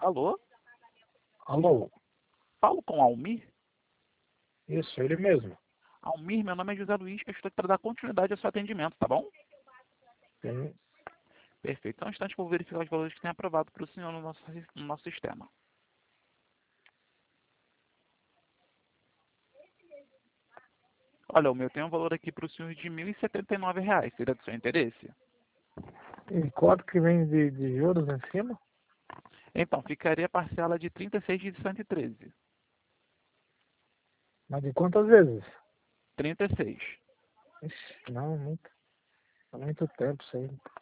Alô? Alô? Falo com Almir? Isso, ele mesmo. Almir, meu nome é José Luiz, eu estou aqui para dar continuidade ao seu atendimento, tá bom? Sim. Perfeito. Só um instante para eu verificar os valores que tem aprovado para o senhor no nosso sistema. Olha, o meu tem um valor aqui para o senhor de R$ 1.079. Seria do seu interesse? E quanto que vem de juros em cima? Então, ficaria a parcela de 36 de 113. Mas de quantas vezes? 36. Ixi, não, muito, há muito tempo isso aí.